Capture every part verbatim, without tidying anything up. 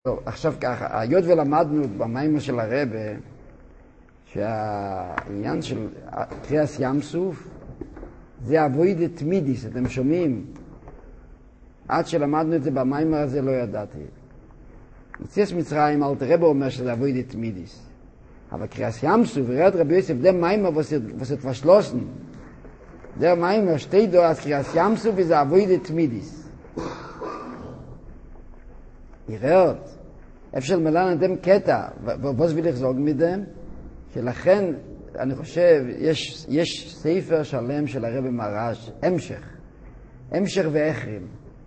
טוב, עכשיו ככה, היות ולמדנו במיימר של הרב שהעניין של קריאס ים סוף זה עבודת תמידיס, אתם שומעים? עד שלמדנו את זה במיימר הזה לא ידעתי. יציאת מצרים, אלתר רב אומר שזה עבודת תמידיס. אבל קריאס ים סוף, ורד רבי יוסף, זה מיימר was et verschlossen. Der מיימר steht dort als קריאס ים סוף וזה עבודת תמידיס. ihr hört, אפשר מלן אתם קטע, ובוס will ich sagen mit dem, שלכן, אני חושב, יש, יש ספר שלם של הרב מרש, המשך, המשך ואחרים,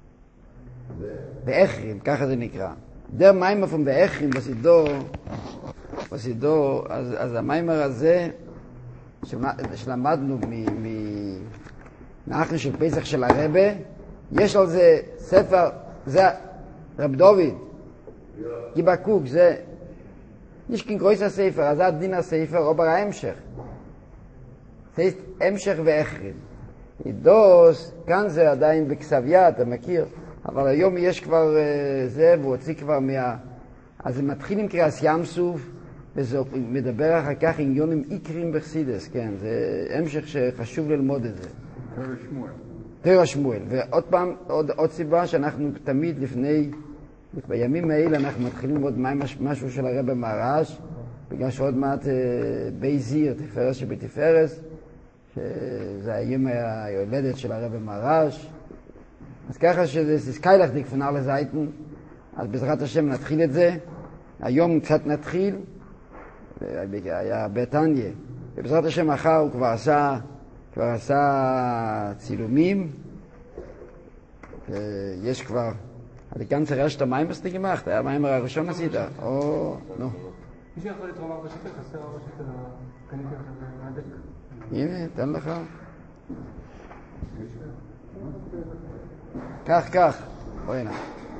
ואחרים, ככה זה נקרא. דר מיימר פון ואחרים בסידור, בסידור, אז, אז המיימר הזה, שלמדנו מאחרי של פסח של הרב, יש על זה ספר, זה רב דוד, גיבקוק, זה nicht kein größer Sefer, also hat Dina Sefer, aber ein Emschech. Das heißt, Emschech ואחרים. אידוס, כאן זה עדיין בכסביה, אתה מכיר, אבל היום יש כבר זה, והוא הוציא כבר מה... אז זה מתחיל עם קריאס ים סוף, וזה מדבר אחר כך עם יונים איקרים בחסידס, כן, זה המשך שחשוב ללמוד את זה. תורה שמואל. תורה שמואל, ועוד פעם, עוד, עוד סיבה שאנחנו תמיד לפני... בימים האלה אנחנו מתחילים ללמוד משהו של הרב מרש, בגלל שעוד מעט בי זיר, תפארס שבתפארס, שזה היום היולדת של הרב מרש. אז ככה שזה סקיילך דיק פון אלה זייטן, אז בעזרת השם נתחיל את זה. היום קצת נתחיל, היה בתניה, ובעזרת השם מחר הוא כבר עשה, כבר עשה צילומים, ויש כבר... Die ganze Rest der Meimer hast du gemacht, der Meimer schon mal sieht. Oh, no. מישהו יכול לתרום ארבע שקל, חסר ארבע שקל, קניתי לך מהדק. הנה, תן לך. כך, כך. בוא הנה.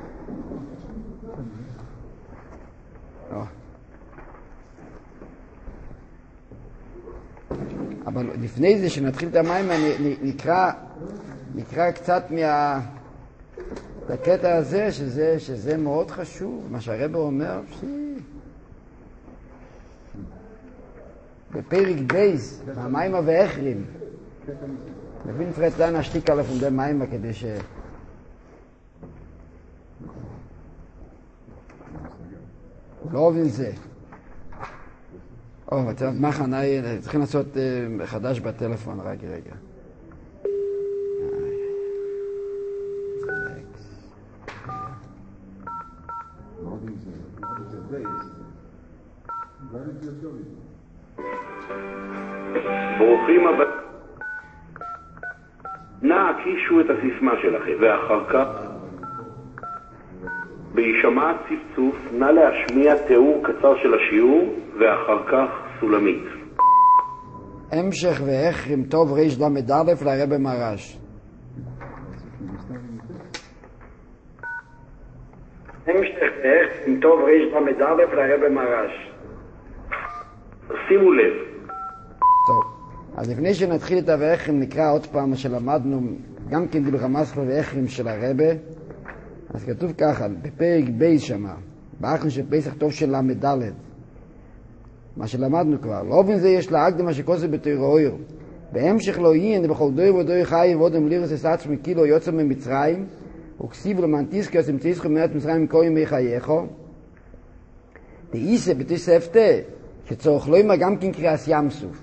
אבל לפני זה שנתחיל את המיימר נקרא, נקרא קצת מה... הקטע הזה, שזה, שזה מאוד חשוב, מה שהרב אומר, בפרק בייס, מהמיימר ואחרים, מבין פרט דן השתיק עליו עם די מיימר כדי ש... לא אוהבים זה. או, מה חנאי, צריכים לעשות חדש בטלפון, רק רגע. ברוכים הבאים. נא הקישו את הסיסמה שלכם, ואחר כך בהישמע צפצוף נא להשמיע תיאור קצר של השיעור, ואחר כך סולמית. המשך ואחרים טוב ריש למד א' לרב מרש. המשך ואחרים טוב ריש למד א' לרב מרש. שימו לב. טוב, אז לפני שנתחיל את ה"ואחרים" נקרא עוד פעם מה שלמדנו, גם כן דיבר המסחר ואחרים של הרבה. אז כתוב ככה, בפרק בייס שמה, באחרון של פסח טוב של למד ד', מה שלמדנו כבר, לא בין זה יש להקדם מה שכוסף בתורה אויר, בהמשך לא יין, בכל דוי ודוי חי ועודם לירס אסץ מכילו יוצא ממצרים, וכסיב למנטיסקוס עם תיסחו מאת מצרים מכל ימי חייכו, דאיסה בתוספתא, שצורך לא יאמר גם כן קריאס ים סוף.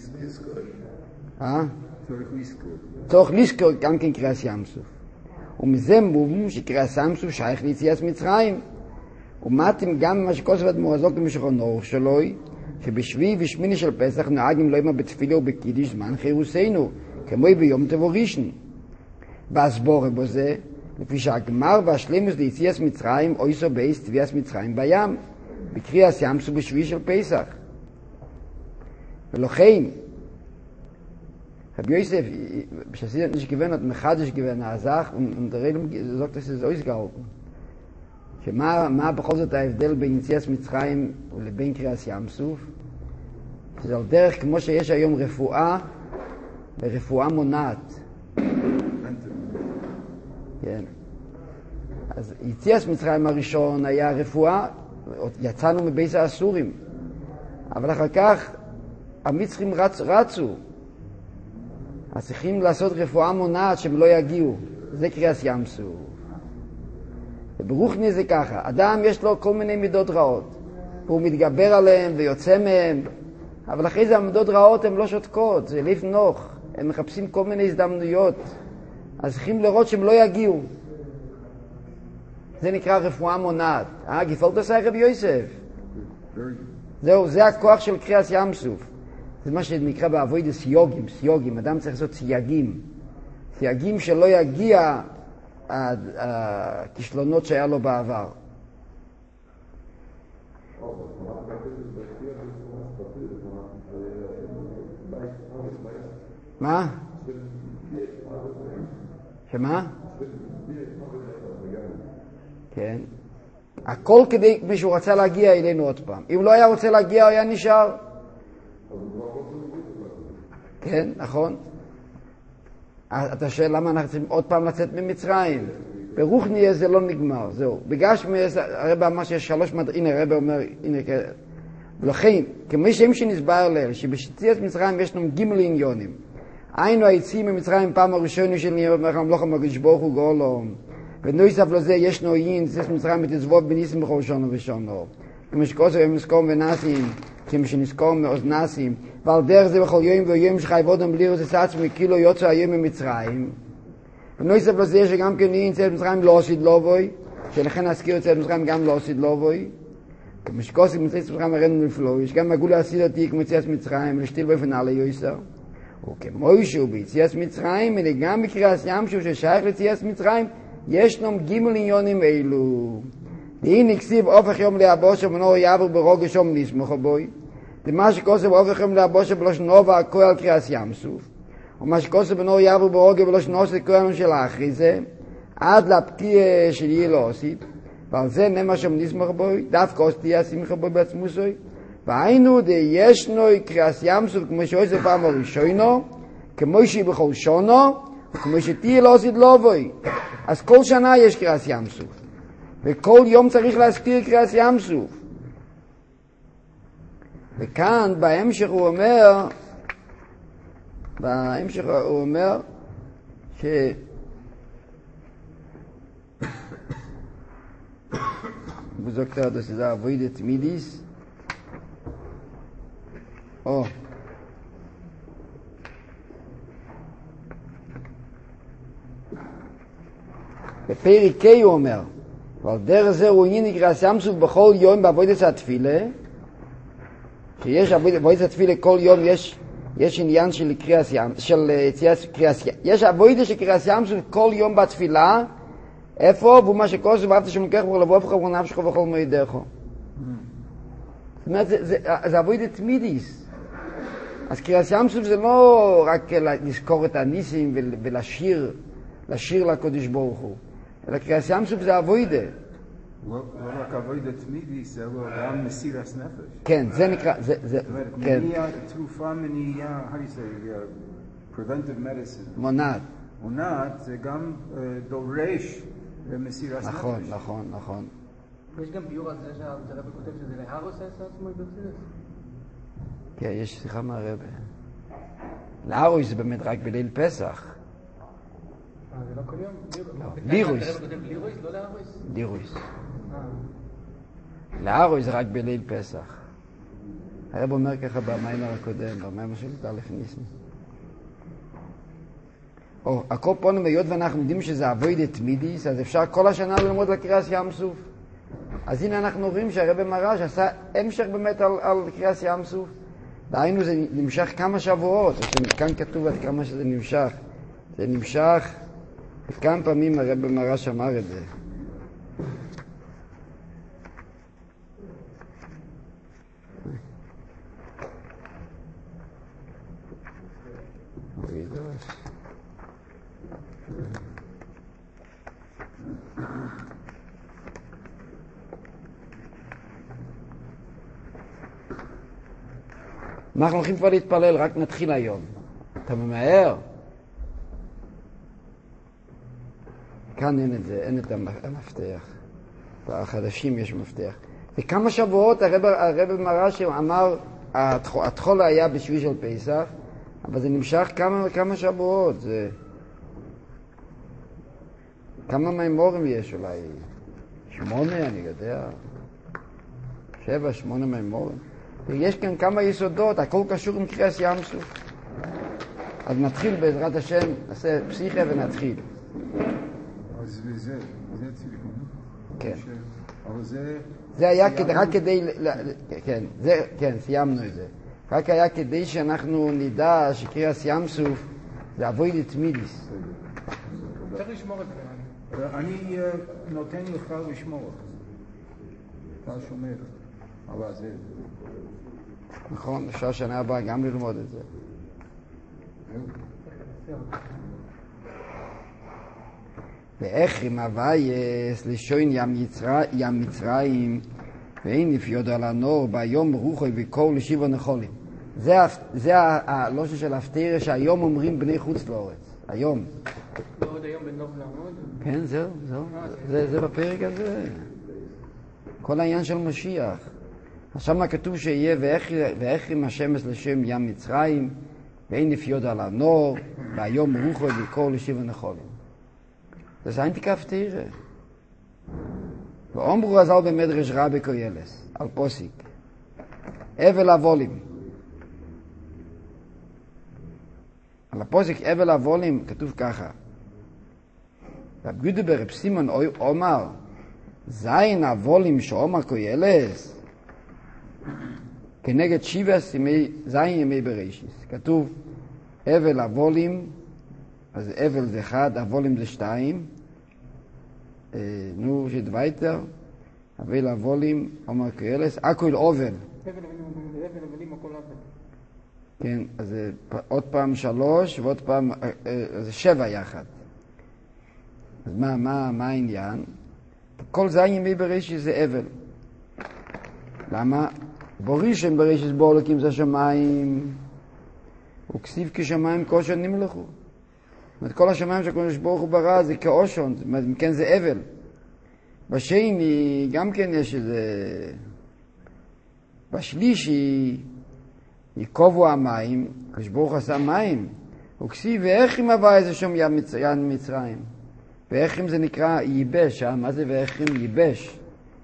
אה? צורך לזכור גם כן קריאס ים סוף. ומזה מובן שקריאס ים סוף שייך ליציאת מצרים. ומתאים גם מה שכוסף אדמו"ר הזוק במשכון אורך שלו, שבשביעי ושמיני של פסח נהגים לא יאמר בתפילה ובקידיש זמן חירוסנו, כמו ביום טוב ראשון. והסבורה בו זה, לפי שהגמר והשלמוס ליציאת מצרים אויסו בייס תביעת מצרים בים. בקריאס ים סוף בשביעי של פסח. ולכן, רבי יוסף, בשביל nicht gewöhnt hat, מחדש gewöhnt הזך, und der Redung sagt, dass es ausgehalten. שמה מה בכל זאת ההבדל בין יציאת מצרים לבין קריאס ים סוף? זה על דרך כמו שיש היום רפואה ורפואה מונעת. כן. אז יציאת מצרים הראשון היה רפואה, יצאנו מבית האסורים, אבל אחר כך המצרים רצ, רצו, אז צריכים לעשות רפואה מונעת שהם לא יגיעו, זה קריאת ים סוף. ברוחני זה ככה, אדם יש לו כל מיני מידות רעות, והוא מתגבר עליהם ויוצא מהם, אבל אחרי זה המידות רעות הן לא שותקות, זה ליף נוח, הם מחפשים כל מיני הזדמנויות, אז צריכים לראות שהם לא יגיעו. זה נקרא רפואה מונעת. אה, גפולת עשה רבי יוסף. זהו, זה הכוח של קריאת ים סוף. זה מה שנקרא בעבודת סייוגים, סייוגים. אדם צריך לעשות סייגים. סייגים שלא יגיע הכישלונות שהיה לו בעבר. מה? שמה? כן. הכל כדי, מישהו רצה להגיע אלינו עוד פעם. אם לא היה רוצה להגיע, היה נשאר. כן, נכון. אתה שואל למה אנחנו צריכים עוד פעם לצאת ממצרים? ברוחני זה לא נגמר, זהו. בגשמי, הרב אמר שיש שלוש מד... הנה הרב אומר, הנה, ולכן, כמו שם שנסבר לה, שבשציאת מצרים יש לנו גימל עניונים. היינו היציאים ממצרים פעם הראשונה של המלוך המקדוש ברוך הוא גאולו. ונוסף לזה ישנו עין, יציאת מצרים ותזבוב בניסים בכל שונו ושונו. כמו שכוסו ומסקום ונסים, כמו שנזכום מאוזנסים, ועל דרך זה בכל יום ויום שחייבודם בלי רוסס עצמי, כאילו יוצא היום ממצרים. ונוסף לזה שגם כן עין יציאת מצרים לא עושיד לא בוי, שלכן נזכיר יציאת מצרים גם לא עושיד לא בוי. כמו שכוסו יציאת מצרים הראינו לפלוא, יש גם מגולה עשיד אותי כמו יציאת מצרים, לשתיל באופן עלי יויסר. וכמו שהוא ביציאת מצרים, אלא גם בקריאת ים שהוא ששייך ליציאת מצרים, יש לנו גימל עניונים אלו. והנה כסיב אופך יום להבושה ונור יעבור ברוגע שום נסמוך בוי. ומה שכוסב אופך יום להבושה בלושן נובה הכל על קריאת ים סוף. ומה שכוסב בנור יעבור ברוגע בלושן נוסף קוראים של האחרי זה, עד לפתיע של יהיה לא עושים. ועל זה נאמר שום נסמוך בוי, דווקא עושתיה שמחה בוי בעצמוסוי. והיינו די ישנו קריאת ים סוף כמו שעושה פעם הראשונו, כמו שהיא בכל שונו, וכמו שתהיה לא עושית לא בוי. אז כל שנה יש קריאת ים סוף. וכל יום צריך להזכיר קריאת ים סוף. וכאן בהמשך הוא אומר, בהמשך הוא אומר ש... בזוקתר דוסידה עבודת מידיס, או בפרק K הוא אומר, ועל דרך זה הוא עניין קריאת ים סוף בכל יום בעבודת התפילה, שיש עבודת התפילה כל יום יש, יש עניין של קריאת ים, של קריאת ים, יש עבודת של קריאת ים סוף כל יום בתפילה, איפה? והוא מה שכוסו ואהבת השם אלוקיך ולבוא בך ולנפשך וכל מועדיך. זאת אומרת, זה, זה, זה עבודת מידיס. אז קריאת ים סוף זה לא רק לזכור את הניסים ולשיר, לשיר לקדוש ברוך הוא. אלא קריאת ים סוף זה עבודה. לא רק עבודת מידיס, אלא גם מסירת נפש. כן, זה נקרא, זה, זה, כן. מניעה, תרופה מניעה, how do you say, preventive medicine. מונעת. מונעת זה גם דורש מסירת נפש. נכון, נכון, נכון. יש גם ביור על זה שהרבא כותב שזה להרוס עשה עצמו בצילס? כן, יש שיחה מהרבא. להרוס זה באמת רק בליל פסח. אה, זה לא כל יום? לירויס. הרבא כותב לירויס, לא להרוס? לירויס. להרוס זה רק בליל פסח. הרבא אומר ככה במיימר הקודם, במיימר של תהליך ניסים. או, הכל פה נמיות ואנחנו יודעים שזה עבודת מידיס, אז אפשר כל השנה ללמוד לקריאת ים סוף. אז הנה אנחנו רואים שהרבא מרש עשה המשך באמת על, על קריאת ים סוף. דהיינו זה נמשך כמה שבועות, כאן כתוב עד כמה שזה נמשך. זה נמשך, כמה פעמים הרבא מרש אמר את זה. אנחנו הולכים כבר להתפלל, רק נתחיל היום. אתה ממהר? כאן אין את זה, אין את המפתח. בחדשים יש מפתח. וכמה שבועות הרב, הרב מרש אמר, התחול היה בשביל של פסח, אבל זה נמשך כמה וכמה שבועות. זה... כמה מימורים יש אולי? שמונה, אני יודע. שבע, שמונה מימורים. ויש כאן כמה יסודות, הכל קשור עם קריאת ים סוף. אז נתחיל בעזרת השם, נעשה פסיכה ונתחיל. אז זה, זה צילום. כן. אבל זה... זה היה כדי, רק כדי, כן, זה, כן, סיימנו את זה. רק היה כדי שאנחנו נדע שקריאת ים סוף זה אבוי לתמידיס. צריך לשמור את זה. אני נותן לך לשמור. אתה שומר. אבל זה... נכון, אפשר שנה הבאה גם ללמוד את זה. ואיך אם הווייס לשוין ים מצרים ואין נפיוד על הנור ביום רוחוי וכל לשיבו נחולים. זה הלושן של הפטרה שהיום אומרים בני חוץ לאורץ. היום. לא עוד היום בנוב לעמוד? כן, זהו, זהו. זה בפרק הזה. כל העניין של משיח. עכשיו מה כתוב שיהיה ואיך אם השמש לשם ים מצרים ואין נפיוד על הנור ביום רוחוי וכל לשיבו נחולים. זה זיין תיקף תירה. ואומרו הזל במדרש רבי קוילס, על פוסיק. אבל הבולים. על הפוסיק אבל הבולים כתוב ככה. רב יהודה ברב סימון אומר, זיין הבולים שאומר קוילס, כנגד שבעס זיין ימי בראשיס. כתוב אבל הבולים, אז אבל זה אחד, הבולים זה שתיים. אה, נו, שדוויתר, אבל הבולים, אומר קהלס, אקויל אובל. אבל הבלים הכל אובל. כן, אז זה עוד פעם שלוש, ועוד פעם, אה, אה, זה שבע יחד. אז מה, מה, מה העניין? כל זין ימי בראשית זה אבל. למה? בורישם בראשית בואו לקים זה שמיים, וכסיב כשמיים כושר נמלכו. זאת אומרת, כל השמיים שהקדוש ברוך הוא ברא זה כאושון, זאת אומרת, מכן זה אבל. בשני, גם כן יש איזה... בשלישי, יקובו המים, הקדוש ברוך הוא עשה מים, וכסיב ואיך אם הבא איזה שום ים מצרים. ואיך אם זה נקרא ייבש, אה? מה זה ואיך אם ייבש?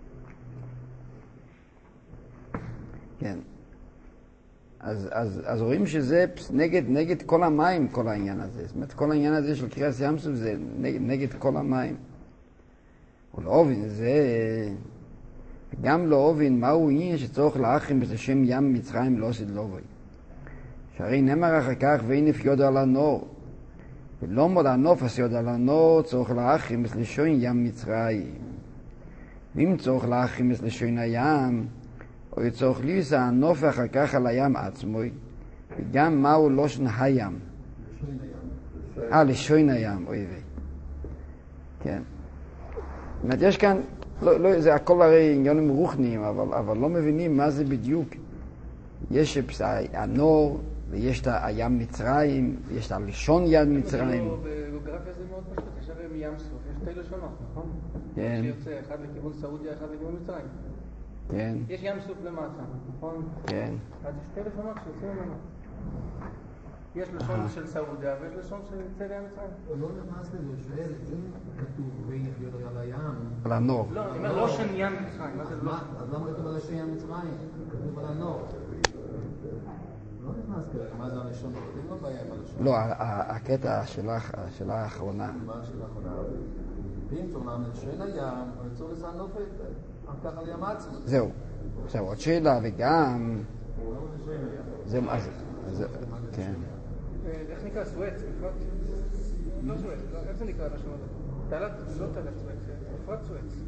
כן. אז, אז, אז רואים שזה נגד, נגד כל המים, כל העניין הזה. זאת אומרת, כל העניין הזה של קריאת ים סוף זה נגד, נגד כל המים. ולאובין, זה... גם לאובין, מהו עניין שצורך לאחים בזה שם ים מצרים לא עשית לובוי. שהרי נאמר אחר כך, ואין נפיוד על הנור. ולא מוד הנוף עשיוד על הנור, צורך לאחים בזה לשוין ים מצרים. ואם צורך לאחים בזה לשוין הים, או יצורך ליסה הנוף אחר כך על הים עצמוי, וגם מהו לושן הים. אה, לשוין הים, אוי וי. כן. זאת אומרת, יש כאן, לא, לא, זה הכל הרי עניונים רוחניים, אבל, אבל לא מבינים מה זה בדיוק. יש הנור, ויש את הים מצרים, ויש את הלשון ים מצרים. בגיאוגרפיה זה מאוד פשוט, יש הרי מים סוף, יש שתי לשונות, נכון? כן. שיוצא אחד לכיוון סעודיה, אחד לכיוון מצרים. כן. יש ים סוף למטה, נכון? כן. אז יש שתי לשונות שיוצאים ממנו. יש לשון של סעודיה ויש לשון של צבע מצרים. הוא לא נכנס לזה, הוא שואל אם כתוב ואין נפיוד על הים. על הנור. לא, אני אומר לושן ים מצרים, מה זה לא? אז למה כתוב על לשון ים מצרים? כתוב על הנור. לא נכנס כרגע, מה זה הלשון? כתוב לא בעיה עם הלשון. לא, הקטע שלך, השאלה האחרונה. מה השאלה האחרונה? ואם תאמרם לשון הים, או יצור לסן נופת, אחר כך על ים עצמו. זהו. עכשיו עוד שאלה, וגם... זה מה זה? כן. איך נקרא סואץ? לא סואץ, איך זה נקרא לשון הזה? תעלת, לא תעלת סואץ, מפרט סואץ.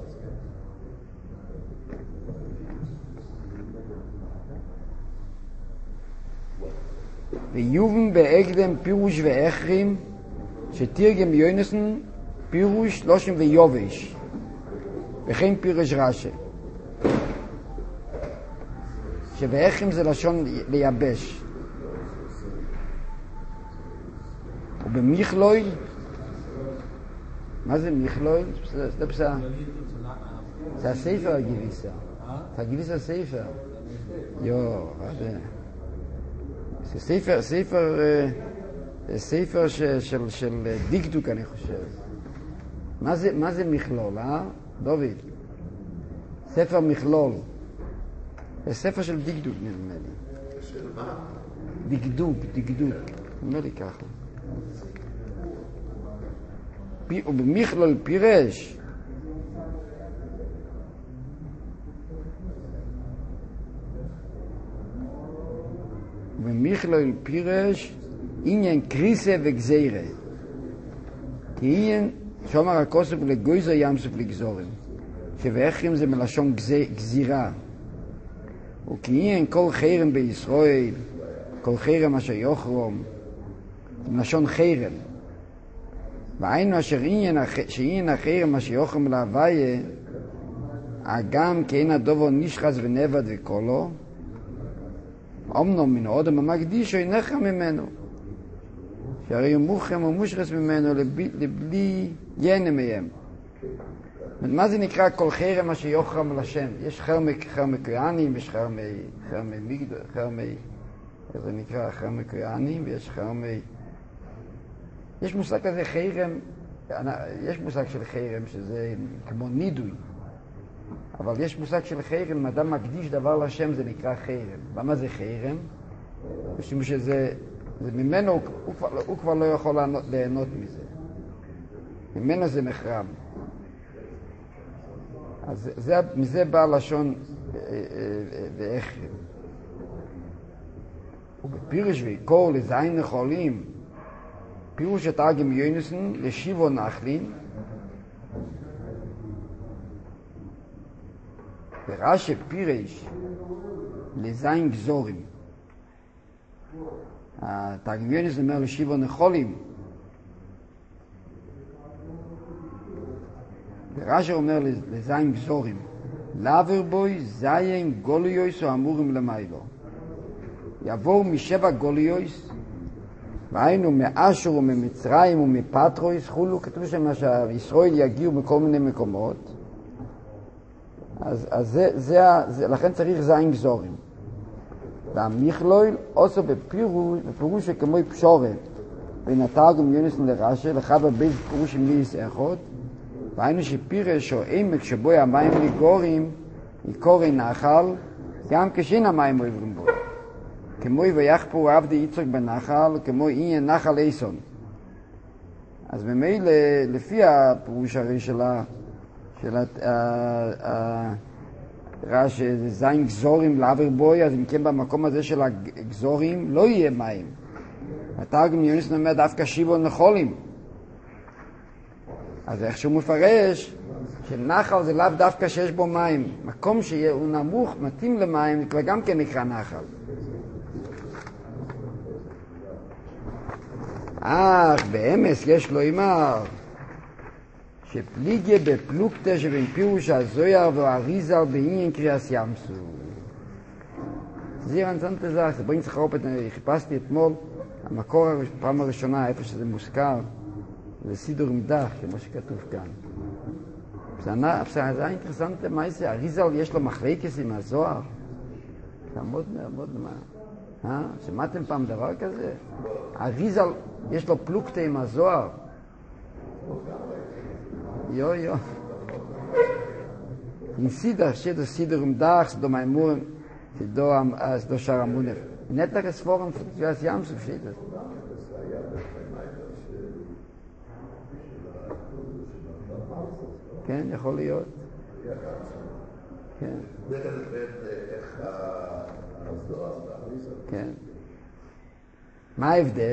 ויובן בהקדם פירוש ואחרים שתרגם יונסן פירוש לושן ויובש וכן פירוש רש"י שבאחרים זה לשון לייבש ובמכלול מה זה מכלול? זה בסדר. זה הספר הגיביסה. זה הגיביסה ספר. יו, זה ספר, ספר, ספר של דקדוק אני חושב. מה זה, מה זה מכלול, אה? דוד. ספר מכלול. זה ספר של דקדוק נדמה לי. של מה? דקדוק, דקדוק. נדמה לי ככה. ובמכלול פירש ובמכלול פירש עניין קריסה וגזירה כי עניין שומר הכוסף לגויזר ימסוף לגזורים שבאחרים זה מלשון גזירה וכי עניין כל חרם בישראל כל חרם אשר יוחרום זה מלשון חרם והיינו אשר עניין החרם אשר יוחרם להוויה אגם כאין הדובר נשחס ונבד וקולו אמנם מן האודם המקדיש או אינך ממנו שהרי הוא מוכם ומושחס ממנו לבלי ייהנה מהם. מה זה נקרא כל חרם אשר יוחרם לשם? יש חרמי כהנים, יש חרמי מגדל, חרמי, זה נקרא חרמי כהנים ויש חרמי, יש מושג כזה חרם, יש מושג של חרם שזה כמו נידוי, אבל יש מושג של חרם, אם אדם מקדיש דבר לשם זה נקרא חרם. למה זה חרם? משום שזה זה ממנו, הוא, הוא, כבר, הוא כבר לא יכול ליהנות, ליהנות מזה. ממנו זה מחרם. אז זה, מזה בא לשון ואיכם. ובפירוש ויקור לזין נחולים, פירוש התרגם יונסון לשיבו נחלין, ורש"י פירש לזין גזורים. התרגם יונסון אומר לשיבו נחולים, ורש"י אומר לזין גזורים, לעבר בוי זין גולויוס או אמורים למיילו. יבואו משבע גולויוס, והיינו מאשר וממצרים ומפטרויס, חולו, כתוב שם שישראל יגיעו מכל מיני מקומות. אז, אז זה, זה, זה, לכן צריך זין גזורים. והמכלול עושה בפירוש, בפירוש שכמו פשורת, בין התרגם יונסון לרש"י, לחבר בית פירוש עם ליס אחד, והיינו שפירש או עמק שבו המים לגורים, יקורי נחל, גם כשאין המים עוברים בו. כמו ויחפור עבדי יצחק בנחל, כמו עניין נחל איסון. אז ממילא, לפי הפירוש הרי שלה, של רש"י, זה זין גזורים לעבר בוי, אז אם כן במקום הזה של הגזורים לא יהיה מים. התרגם יונסון אומר דווקא שיבו נחולים. אז איך שהוא מפרש, שנחל זה לאו דווקא שיש בו מים. מקום שהוא נמוך, מתאים למים, כבר גם כן נקרא נחל. אך באמס יש לו אמר, שפליגיה בפלוגתא שבין פירוש הזויר והאריזל בעניין קריאס ימסו. זה אינטרסנט זאך, זה בואי נצטרך אופת, אני חיפשתי אתמול, המקור הפעם הראשונה, איפה שזה מוזכר, זה סידור עם דח, כמו שכתוב כאן. זה אינטרסנט מה זה, אריזל יש לו מחלקס עם הזוהר. זה מאוד מאוד מה. אה? שמעתם פעם דבר כזה? אריזל יש לו פלוגתא עם הזוהר. יו יו. עם סידר, שדו סידר עם דח, שדו מימון, שדו שר המונף. נתק הספורם, פרטיבס ים סוף שדו. כן, יכול להיות. כן. כן. מה ההבדל?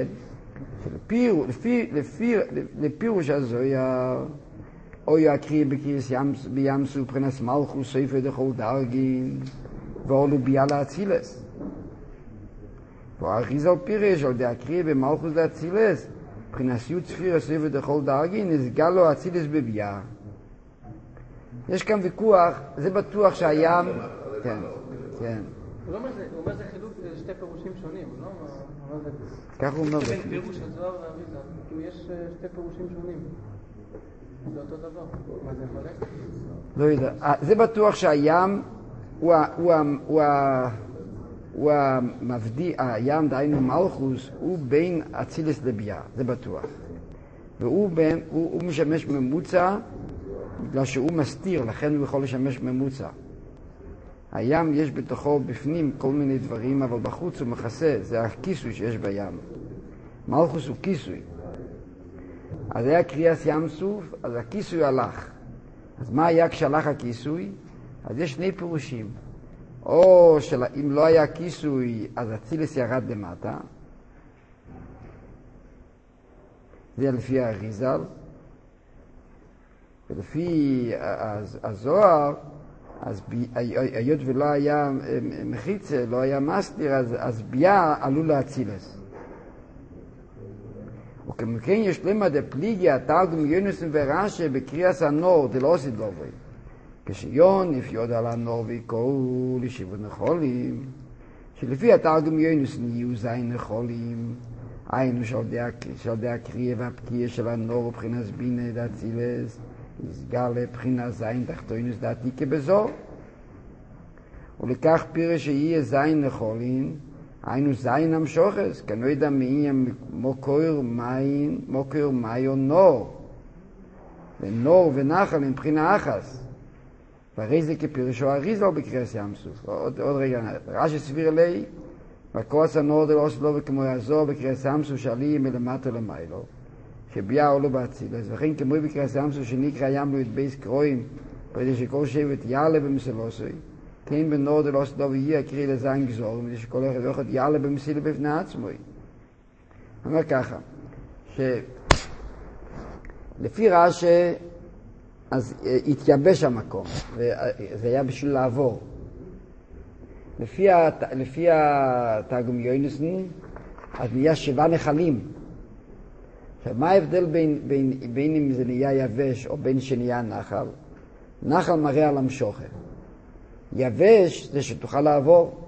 לפירוש הזויר, או יקריא בקריאס בים סוף פרנס מלכוס סופר דכל דרגין, ואולו ביאל האצילס. והאריזל פירש על דקריא במלכוס לאצילס, פרנס י' ספיר סופר דכל דרגין, נסגל לו האצילס בביאה. יש כאן ויכוח, זה בטוח שהים... כן, כן. הוא אומר זה חילוק לשתי פירושים שונים, לא? כך הוא אומר. בין פירוש הזוהר והאריזל, כאילו יש שתי פירושים שונים. זה אותו דבר. מה זה יכול להיות? לא יודע. זה בטוח שהים הוא ה- הוא ה- הוא ה- הוא המבדיל, הים דהיינו מלכוס, הוא בין אצילס לביאה, זה בטוח. והוא בין, הוא, הוא משמש ממוצע בגלל שהוא מסתיר, לכן הוא יכול לשמש ממוצע. הים יש בתוכו בפנים כל מיני דברים, אבל בחוץ הוא מכסה, זה הכיסוי שיש בים. מלכוס הוא כיסוי. אז היה קריאס ים סוף, אז הכיסוי הלך. אז מה היה כשהלך הכיסוי? אז יש שני פירושים. או שאם לא היה כיסוי, אז אצילס ירד למטה. זה לפי האריזל. ולפי הזוהר, אז היות ולא היה מחיצה, לא היה מסתיר, אז, אז ביה עלו לאצילס. וכמכן יש למה דפליגיה, תרגום יונוסן ורש"י בקריאס הנור, דלא עושית לו בוי. כשיון יפיוד על הנור ויקראו לישיבות נחולים, שלפי התרגום יונוסן יהיו זין נחולים, היינו שעל הקריאה והפקיעה של הנור ובחינס בינה דאצילס, נסגר לבחינה זין תחתונוס דעתי כבזור. ולכך פירש שיהיה זין נחולים, היינו זין המשוחס, כנו ידע מעניין מוקר מים, מוקר מיו נור. ונור ונחל עם בחינה אחס. והרי זה כפירשו אריזל בקריאס ים סוף. עוד, עוד רגע, רש"י סביר לי, והכוס הנור דלא עושה לו וכמו יעזור בקריאס ים סוף שעלי מלמטה למיילו, שביה עולו באצילס, וכן כמו בקריאס ים סוף שנקרא ים לו את בייס קרואים, כדי שכל שבט יעלה במסלוסוי, כן בנור דלא עושה לו ויהיה הקריא לזין גזור, כדי שכל אחד ואחד יעלה במסילה בפני עצמו. אומר ככה, שלפי רש"י, אז התייבש המקום, וזה היה בשביל לעבור. לפי, הת... לפי התרגום יוינסן, אז נהיה שבעה נחלים. עכשיו, מה ההבדל בין, בין, בין אם זה נהיה יבש או בין שנהיה נחל? נחל מראה על המשוכר. יבש זה שתוכל לעבור.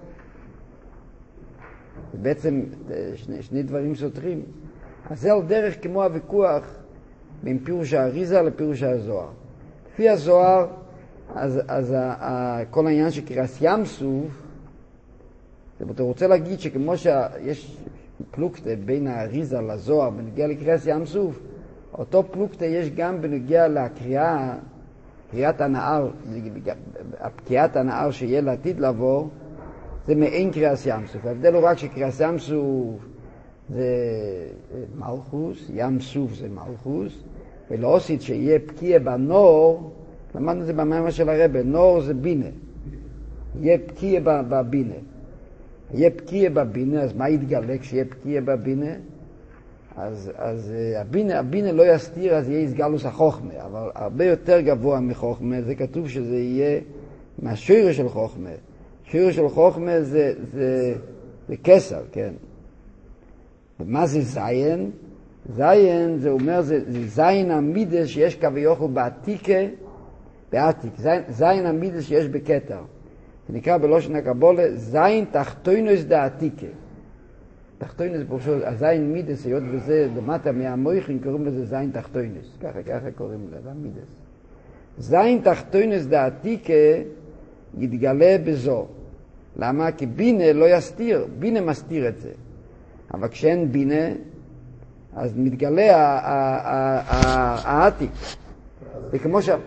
זה בעצם שני, שני דברים סותרים. אז זה על דרך כמו הוויכוח בין פירוש האריזה לפירוש הזוהר. לפי הזוהר, אז, אז ה, ה, כל העניין של קריאס ים סוף, אתה רוצה להגיד שכמו שיש פלוקטה בין האריזה לזוהר בנגיע לקריאס ים סוף, אותו פלוקטה יש גם בנגיע לקריאה, קריאת הנהר, הפקיעת הנהר שיהיה לעתיד לעבור, זה מעין קריאס ים סוף. ההבדל הוא רק שקריאס ים סוף זה מלכוס, ים סוף זה מלכוס, ולא עושית שיהיה פקיע בנור, למדנו את זה במאמר של הרב, נור זה בינה. יהיה פקיע בבינה. יהיה פקיע בבינה, אז מה יתגלה כשיהיה פקיע בבינה? אז, אז הבינה, הבינה לא יסתיר, אז יהיה הסגלוס החוכמה, אבל הרבה יותר גבוה מחוכמה, זה כתוב שזה יהיה מהשיר של חוכמה. שיר של חוכמה זה, זה, זה כסר, כן. ומה זה זיין? זיין, זה אומר, זה, זה זיין המידס שיש כביכול בעתיקה, בעתיק, זיין, זיין המידס שיש בקטר. זה נקרא בלושן הקבולה, זיין תחתונוס דעתיקה. תחתונוס, פרושו, הזיין מידס, היות וזה למטה מהמויכין, קוראים לזה זיין תחתונוס. ככה, ככה קוראים לזה, מידס. זיין תחתונוס דעתיקה יתגלה בזו. למה? כי בינה לא יסתיר, בינה מסתיר את זה. אבל כשאין בינה, אז מתגלה העתיק. וכמו ש...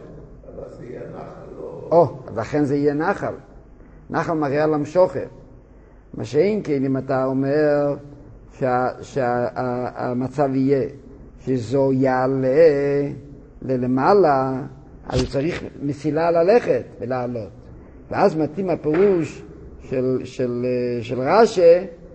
או, לכן זה יהיה נחל. נחל מראה על המשוכר. מה שאין כן, אם אתה אומר שהמצב יהיה שזו יעלה ללמעלה, אז הוא צריך מסילה ללכת ולעלות. ואז מתאים הפירוש של, של, של רש"י,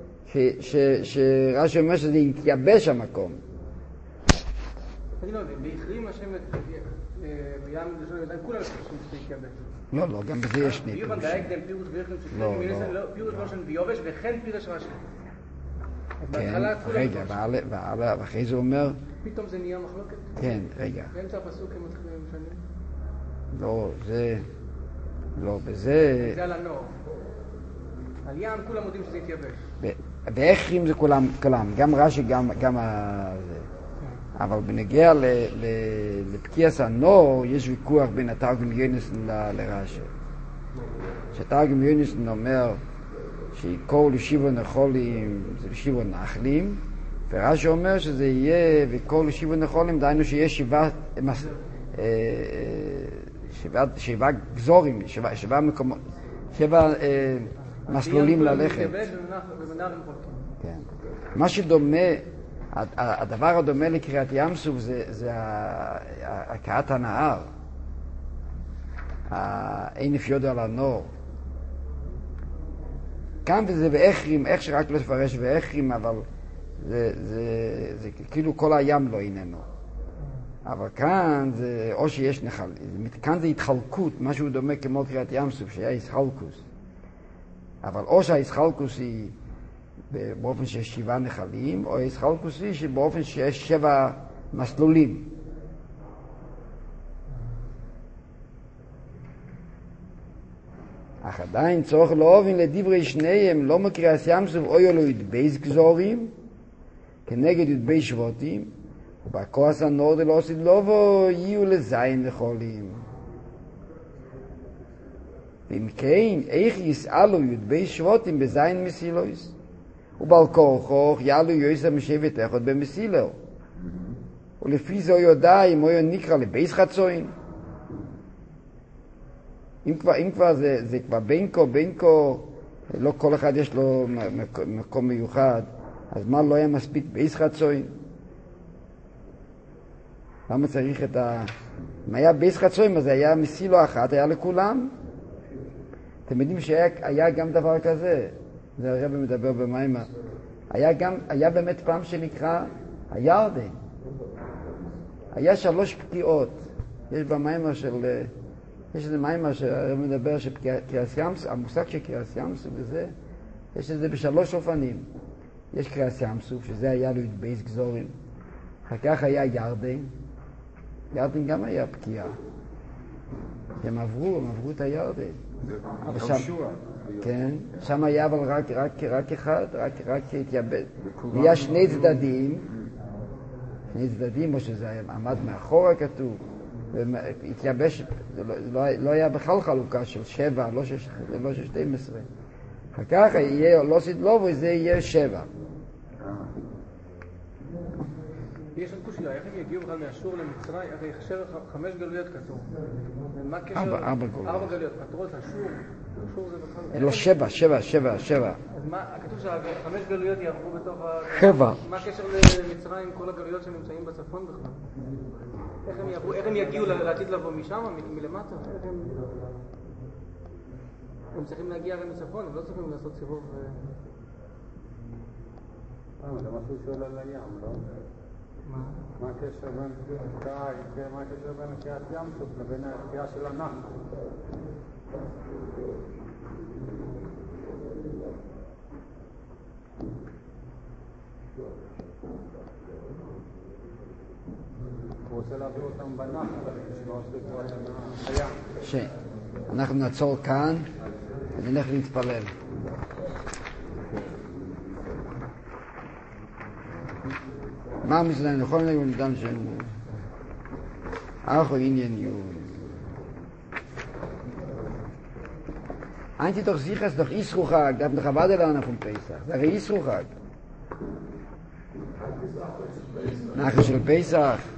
שרש"י אומר שזה יתייבש המקום. תגיד לו, בהכרים השם בים לשון, כולם חושבים שזה יתייבש. לא, לא, גם בזה יש שני פירושים. ביובן דייק דם פירוש ויכרים שכן, פירוש לשון ויובש וכן פירוש רש"י. כן, רגע, ואחרי זה אומר... פתאום זה נהיה מחלוקת? כן, רגע. באמצע הפסוק הם מתחילים משנים? לא, זה... לא, בזה... זה על הנור. על ים כולם יודעים שזה יתייבש. באחרים זה כולם, כולם, גם רש"י, גם, גם ה... אבל בנגיע לפקיעס הנור, יש ויכוח בין התרגום יוניסון לרש"י. שהתרגום יוניסון אומר שכל ישיבו נחולים זה ישיבו נחלים, ורש"י אומר שזה יהיה וכל ישיבו נחולים, דהיינו שיש שבעה שבעה שבעה גזורים, שבעה שבעה מקומות, שבעה מסלולים ללכת. כן. מה שדומה, הדבר הדומה לקריאת ים סוף זה, זה הקעת הנהר. אין נפיודו על הנור. כאן וזה באחרים, איך שרק לא תפרש באחרים, אבל זה, זה, זה כאילו כל הים לא איננו. אבל כאן זה, או שיש נחל, כאן זה התחלקות, משהו דומה כמו קריאת ים סוף, שהיה ישחלקוס. אבל או שהישחלקוס היא באופן שיש שבעה נחלים, או הישחלקוס היא שבאופן שיש שבע מסלולים. אך עדיין צורך לא אובין לדברי שניהם, לא מקריאת ים סוף או יולו ידבייס גזורים, כנגד ידבי שבותים, ובכועס הנור דלא עשית לובו יהיו לזין לחולים. ואם כן, איך יסעלו ידבי שבותים בזין מסילויס? ובעל כורחוך יעלו יויסר משבט אחד במסילו. ולפי זה יודע אם הוא נקרא לבייס חצוין. אם כבר, אם כבר זה, זה כבר בינקו, בינקו, לא כל אחד יש לו מקום מיוחד, אז מה לא היה מספיק בייס חצוין? למה צריך את ה... אם היה בייס חצוין, אז זה היה מסילו אחת, היה לכולם. אתם יודעים שהיה גם דבר כזה, זה הרב מדבר במיימר. היה גם, היה באמת פעם שנקרא הירדן. היה שלוש פקיעות. יש במיימר של... יש איזה מיימר שהרב מדבר שקריאס ים סוף, המושג של קריאס ים סוף וזה, יש את זה בשלוש אופנים. יש קריאס ים סוף, שזה היה לו בייס גזורים. אחר כך היה ירדן. ירדן גם היה פקיעה. הם עברו, הם עברו את הירדן. אבל שם, כן, שם היה אבל רק, רק, רק אחד, רק, רק התייבד. היה שני צדדים, שני צדדים, או שזה עמד מאחורה כתוב, והתייבש, לא, לא היה בכלל חלוקה של שבע, לא של, לא של שתים עשרה. אחר כך יהיה, לא סדלוב, וזה יהיה שבע. יש עוד קושי, איך הם יגיעו בכלל מאשור למצרים? הרי חשב חמש גלויות כתוב. מה קשר? ארבע, ארבע גלויות. ארבע גלויות. כתוב אשור, אשור זה בכלל... לא, שבע, שבע, שבע, שבע. אז מה, כתוב שהחמש גלויות יעברו בתוך ה... שבע. מה הקשר למצרים, כל הגלויות שנמצאים בצפון בכלל? איך הם יעברו, איך הם יגיעו לעתיד לבוא משם, מלמטה? איך הם... הם צריכים להגיע הרי מצפון, הם לא צריכים לעשות סיבוב... אה, זה משהו שואל על הים, לא? מה? מה הקשר בין מה הקשר בין קריאת ים סוף לבין הקריאה של הנחל? הוא רוצה להביא אותם בנחל, לשמוע שתקרוא את הים. שאנחנו נעצור כאן ונלך להתפלל. מה מסלם, נכון להגיד נדם שם אחו עניין יהוד אנטי doch sicher ist doch Isruchag, darf noch erwartet lernen vom Pesach. Sag Isruchag. Nachher של Pesach.